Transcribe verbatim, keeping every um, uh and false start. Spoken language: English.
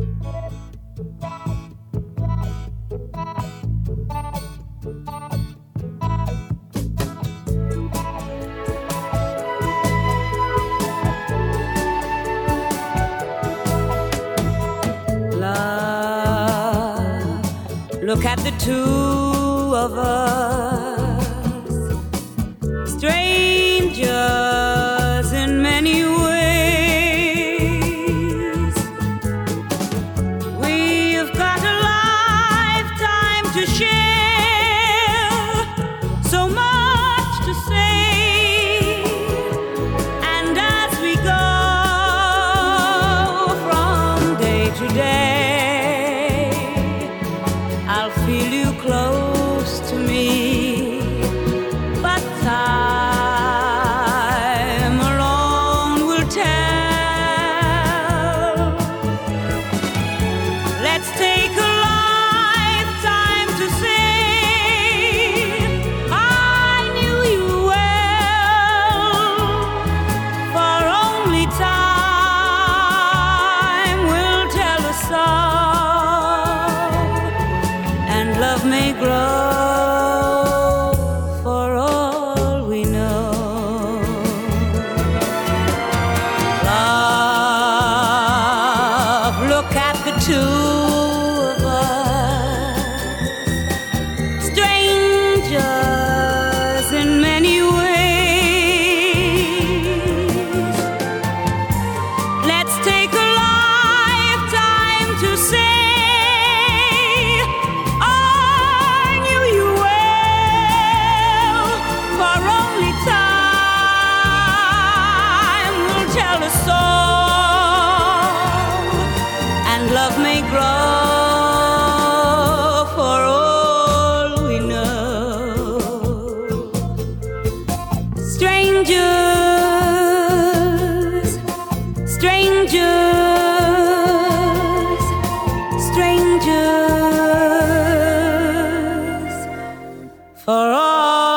Look at the two of us, strangers in many ways. We've got a lifetime to share, so much to say. And as we go from day to day, I'll feel you close to me, but time alone will tell. Let's take a lifetime to say I knew you well, for only time will tell us all. Love may grow for all we know. Love, look at the two of us, strangers in many ways. Let's take a lifetime to say love may grow for all we know. Strangers, strangers, strangers for all